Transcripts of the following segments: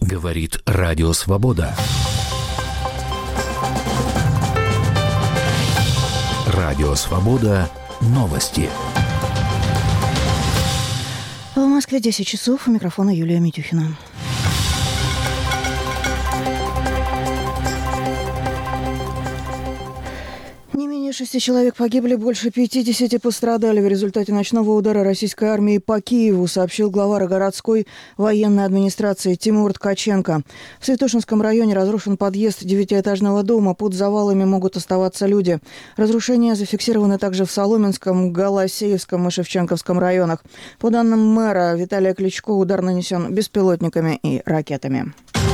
Говорит Радио Свобода. Радио Свобода. Новости. В Москве 10 часов. У микрофона Юлия Митюхина. Не менее 6 человек погибли, больше 50 пострадали в результате ночного удара российской армии по Киеву, сообщил глава городской военной администрации Тимур Ткаченко. В Святошинском районе разрушен подъезд 9-этажного дома. Под завалами могут оставаться люди. Разрушения зафиксированы также в Соломенском, Голосеевском и Шевченковском районах. По данным мэра Виталия Кличко, удар нанесен беспилотниками и ракетами.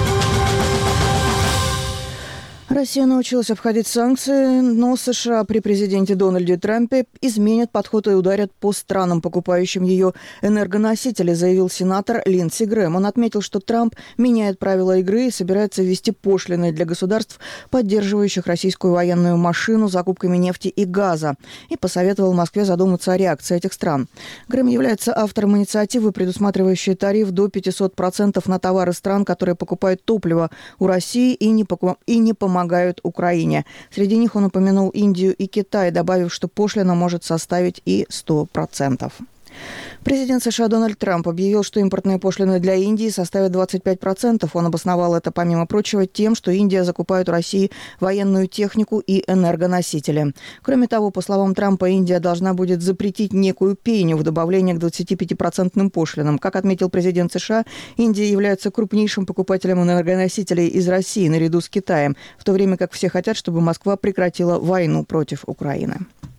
Россия научилась обходить санкции, но США при президенте Дональде Трампе изменят подход и ударят по странам, покупающим ее энергоносители, заявил сенатор Линдси Грэм. Он отметил, что Трамп меняет правила игры и собирается ввести пошлины для государств, поддерживающих российскую военную машину закупками нефти и газа, и посоветовал Москве задуматься о реакции этих стран. Грэм является автором инициативы, предусматривающей тариф до 500% на товары стран, которые покупают топливо у России и не помогают Украине. Среди них он упомянул Индию и Китай, добавив, что пошлина может составить и 100%. Президент США Дональд Трамп объявил, что импортные пошлины для Индии составят 25%. Он обосновал это, помимо прочего, тем, что Индия закупает у России военную технику и энергоносители. Кроме того, по словам Трампа, Индия должна будет запретить некую пеню в добавлении к 25% пошлинам. Как отметил президент США, Индия является крупнейшим покупателем энергоносителей из России наряду с Китаем, в то время как все хотят, чтобы Москва прекратила войну против Украины.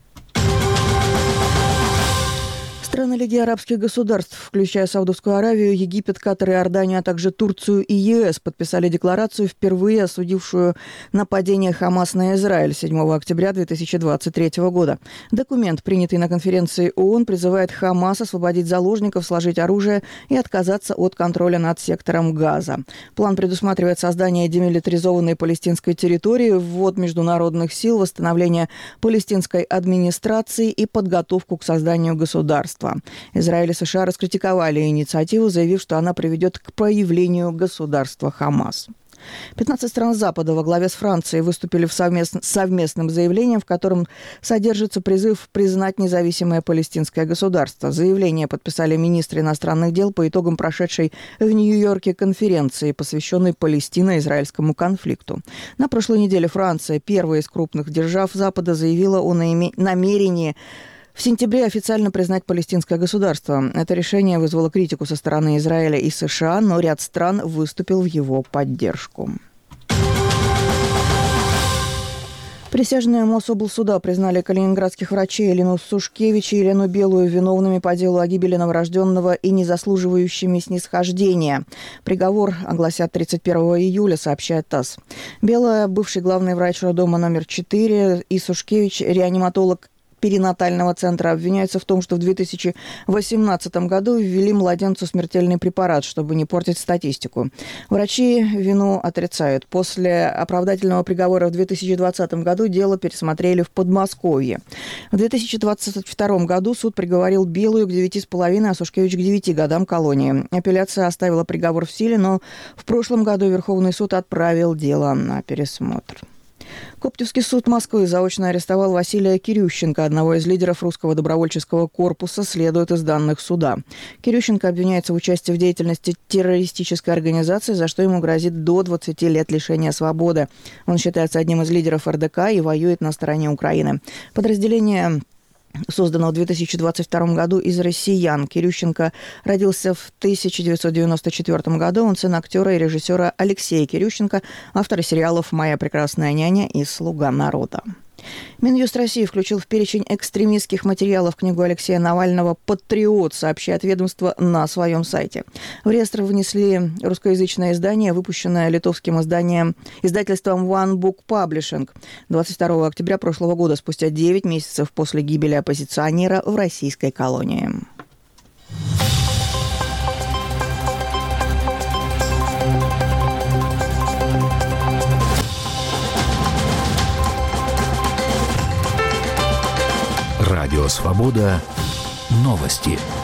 Страны Лиги арабских государств, включая Саудовскую Аравию, Египет, Катар и Иорданию, а также Турцию и ЕС, подписали декларацию, впервые осудившую нападение Хамас на Израиль 7 октября 2023 года. Документ, принятый на конференции ООН, призывает Хамас освободить заложников, сложить оружие и отказаться от контроля над сектором Газа. План предусматривает создание демилитаризованной палестинской территории, ввод международных сил, восстановление палестинской администрации и подготовку к созданию государства. Израиль и США раскритиковали инициативу, заявив, что она приведет к появлению государства Хамас. 15 стран Запада во главе с Францией выступили совместным заявлением, в котором содержится призыв признать независимое палестинское государство. Заявление подписали министры иностранных дел по итогам прошедшей в Нью-Йорке конференции, посвященной палестино-израильскому конфликту. На прошлой неделе Франция, первая из крупных держав Запада, заявила о намерении в сентябре официально признать палестинское государство. Это решение вызвало критику со стороны Израиля и США, но ряд стран выступил в его поддержку. Присяжные Мособлсуда признали калининградских врачей Елену Сушкевич и Елену Белую виновными по делу о гибели новорожденного и не заслуживающими снисхождения. Приговор огласят 31 июля, сообщает ТАСС. Белая – бывший главный врач роддома номер 4, и Сушкевич – реаниматолог перинатального центра, обвиняются в том, что в 2018 году ввели младенцу смертельный препарат, чтобы не портить статистику. Врачи вину отрицают. После оправдательного приговора в 2020 году дело пересмотрели в Подмосковье. В 2022 году суд приговорил Белую к 9,5, а Сушкевич к 9 годам колонии. Апелляция оставила приговор в силе, но в прошлом году Верховный суд отправил дело на пересмотр. Коптевский суд Москвы заочно арестовал Василия Кирющенко, одного из лидеров русского добровольческого корпуса, следует из данных суда. Кирющенко обвиняется в участии в деятельности террористической организации, за что ему грозит до 20 лет лишения свободы. Он считается одним из лидеров РДК и воюет на стороне Украины. Подразделение созданного в 2022 году из россиян. Кирющенко родился в 1994 году. Он сын актера и режиссера Алексея Кирющенко, автора сериалов «Моя прекрасная няня» и «Слуга народа». Минюст России включил в перечень экстремистских материалов книгу Алексея Навального «Патриот», сообщает ведомство на своем сайте. В реестр внесли русскоязычное издание, выпущенное литовским издательством One Book Publishing 22 октября прошлого года, спустя 9 месяцев после гибели оппозиционера в российской колонии. Радио Свобода. Новости.